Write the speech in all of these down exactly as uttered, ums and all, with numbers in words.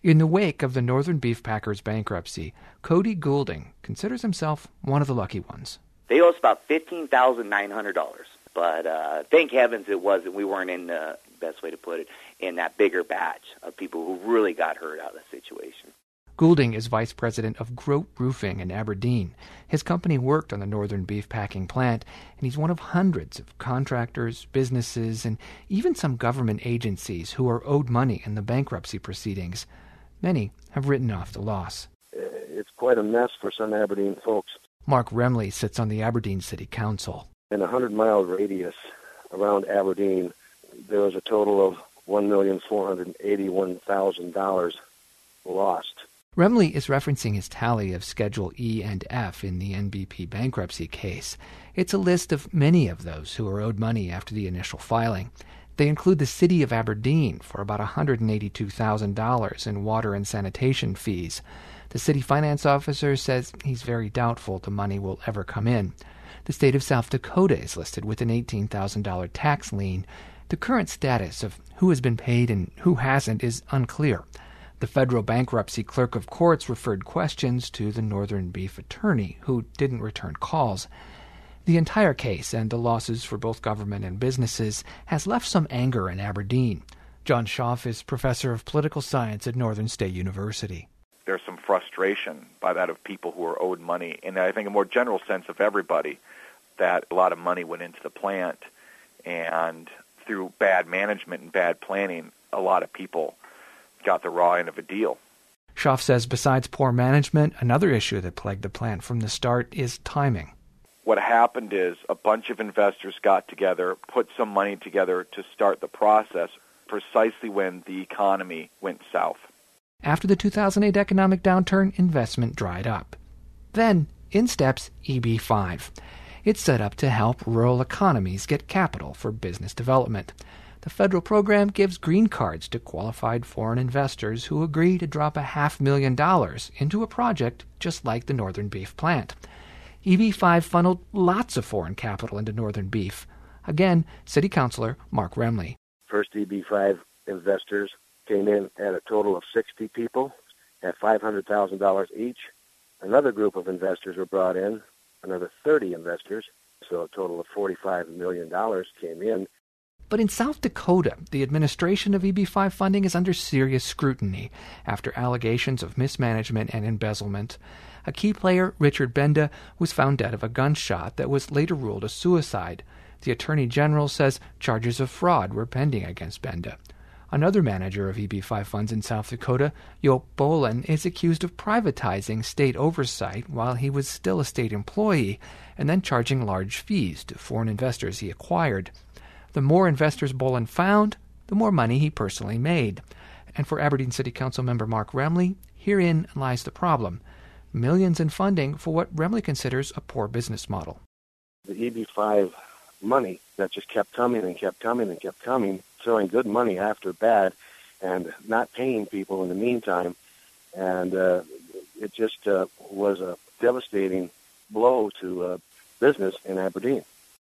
In the wake of the Northern Beef Packers bankruptcy, Cody Goulding considers himself one of the lucky ones. They owe us about fifteen thousand nine hundred dollars, but uh, thank heavens it wasn't. We weren't in the best way to put it in that bigger batch of people who really got hurt out of the situation. Goulding is vice president of Grote Roofing in Aberdeen. His company worked on the Northern Beef Packing plant, and he's one of hundreds of contractors, businesses, and even some government agencies who are owed money in the bankruptcy proceedings. Many have written off the loss. It's quite a mess for some Aberdeen folks. Mark Remley sits on the Aberdeen City Council. In a hundred-mile radius around Aberdeen, there was a total of one million four hundred eighty-one thousand dollars lost. Remley is referencing his tally of Schedule E and F in the N B P bankruptcy case. It's a list of many of those who are owed money after the initial filing. They include the city of Aberdeen for about one hundred eighty-two thousand dollars in water and sanitation fees. The city finance officer says he's very doubtful the money will ever come in. The state of South Dakota is listed with an eighteen thousand dollars tax lien. The current status of who has been paid and who hasn't is unclear. The federal bankruptcy clerk of courts referred questions to the Northern Beef attorney, who didn't return calls. The entire case and the losses for both government and businesses has left some anger in Aberdeen. John Schaaf is professor of political science at Northern State University. There's some frustration by that of people who are owed money, and I think a more general sense of everybody that a lot of money went into the plant, and through bad management and bad planning, a lot of people got the raw end of a deal. Schaaf says besides poor management, another issue that plagued the plant from the start is timing. What happened is a bunch of investors got together, put some money together to start the process precisely when the economy went south. After the two thousand eight economic downturn, investment dried up. Then, in steps E B five. It's set up to help rural economies get capital for business development. The federal program gives green cards to qualified foreign investors who agree to drop a half million dollars into a project just like the Northern Beef plant. E B five funneled lots of foreign capital into Northern Beef. Again, City Councilor Mark Remley. First E B five investors came in at a total of sixty people at five hundred thousand dollars each. Another group of investors were brought in, another thirty investors, so a total of forty-five million dollars came in. But in South Dakota, the administration of E B five funding is under serious scrutiny after allegations of mismanagement and embezzlement. A key player, Richard Benda, was found dead of a gunshot that was later ruled a suicide. The Attorney General says charges of fraud were pending against Benda. Another manager of E B five funds in South Dakota, Joop Bolen, is accused of privatizing state oversight while he was still a state employee and then charging large fees to foreign investors he acquired. The more investors Bolen found, the more money he personally made. And for Aberdeen City Council member Mark Remley, herein lies the problem. Millions in funding for what Remley considers a poor business model. The E B five money that just kept coming and kept coming and kept coming, throwing good money after bad and not paying people in the meantime. And uh, it just uh, was a devastating blow to uh, business in Aberdeen.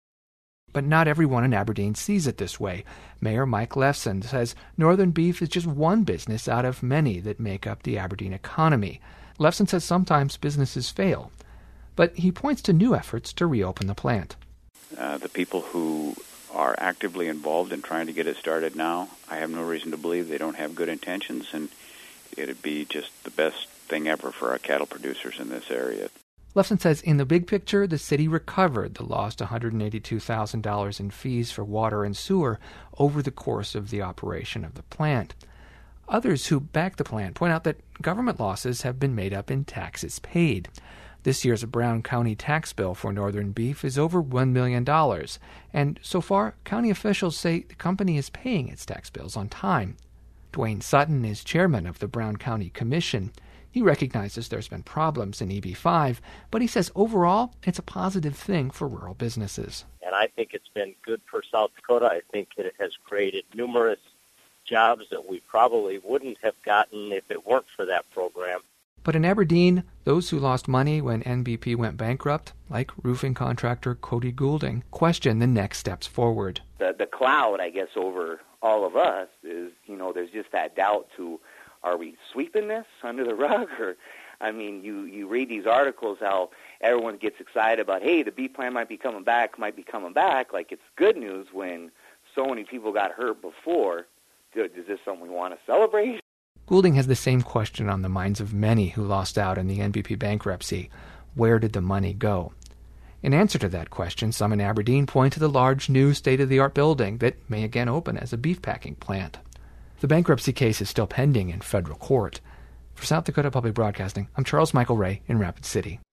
But not everyone in Aberdeen sees it this way. Mayor Mike Lefson says Northern Beef is just one business out of many that make up the Aberdeen economy. Lefson says sometimes businesses fail, but he points to new efforts to reopen the plant. Uh, the people who are actively involved in trying to get it started now, I have no reason to believe they don't have good intentions, and it'd be just the best thing ever for our cattle producers in this area. Lefson says in the big picture, the city recovered the lost one hundred eighty-two thousand dollars in fees for water and sewer over the course of the operation of the plant. Others who back the plant point out that government losses have been made up in taxes paid. This year's Brown County tax bill for Northern Beef is over one million dollars, and so far, county officials say the company is paying its tax bills on time. Dwayne Sutton is chairman of the Brown County Commission. He recognizes there's been problems in E B five, but he says overall it's a positive thing for rural businesses. And I think it's been good for South Dakota. I think it has created numerous jobs that we probably wouldn't have gotten if it weren't for that program. But in Aberdeen, those who lost money when N B P went bankrupt, like roofing contractor Cody Goulding, question the next steps forward. The, the cloud, I guess, over all of us is, you know, there's just that doubt to are we sweeping this under the rug? Or, I mean, you, you read these articles how everyone gets excited about, hey, the beef plant might be coming back, might be coming back, like it's good news when so many people got hurt before. Is this something we want to celebrate? Goulding has the same question on the minds of many who lost out in the N B P bankruptcy. Where did the money go? In answer to that question, some in Aberdeen point to the large new state-of-the-art building that may again open as a beef packing plant. The bankruptcy case is still pending in federal court. For South Dakota Public Broadcasting, I'm Charles Michael Ray in Rapid City.